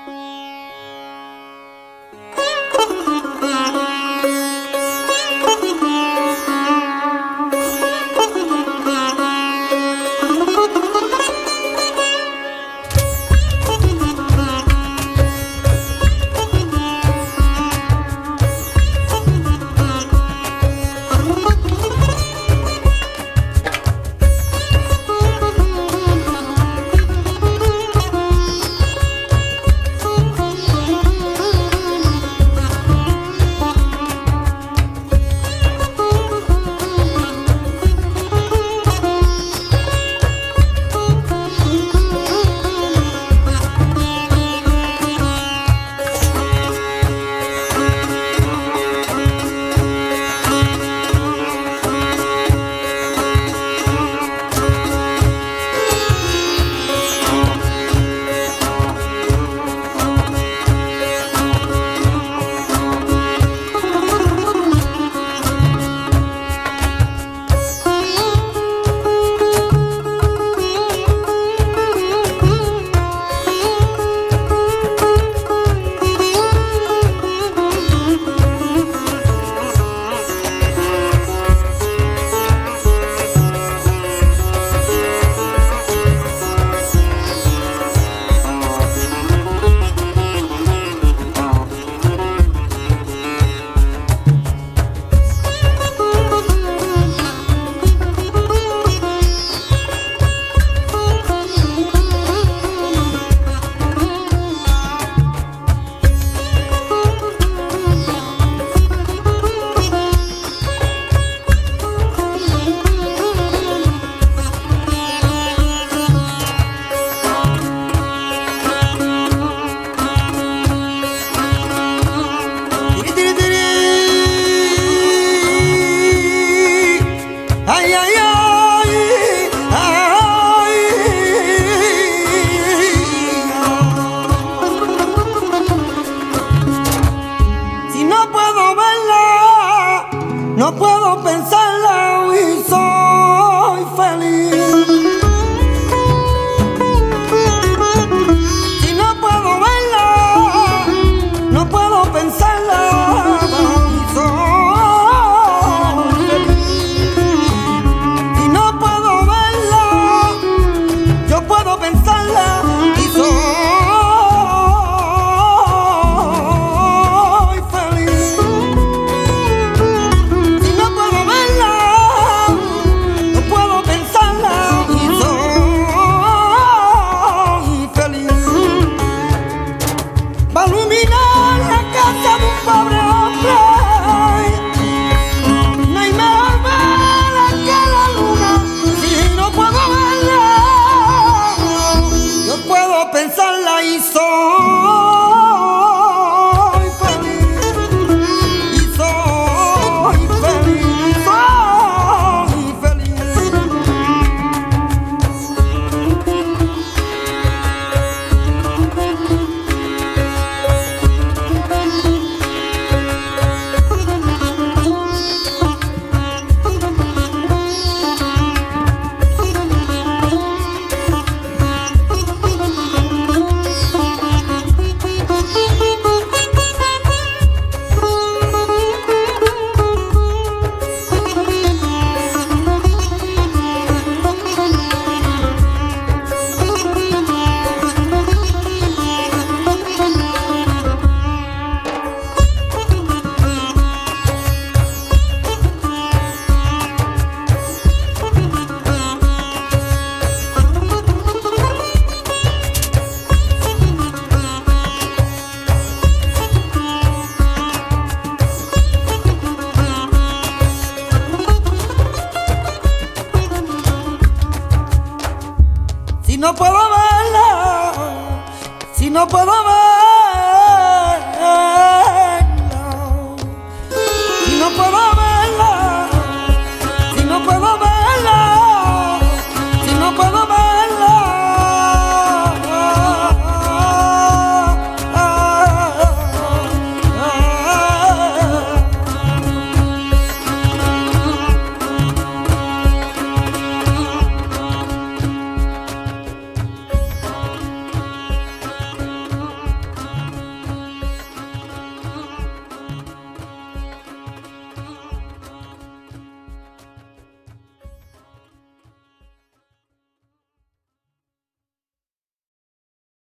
No puedo pensarla y soy feliz. Si no puedo verla, no puedo pensarla y soy feliz. Si no puedo verla, yo puedo pensarla y soy feliz. Si no puedo verla, no puedo pensarla y soy feliz. Va a iluminar la casa de un pobre hombre. No hay mejor vela que la luna. Si no puedo verla, yo puedo pensarla y soy feliz. Y soy feliz, soy feliz. Si no puedo verla, si no puedo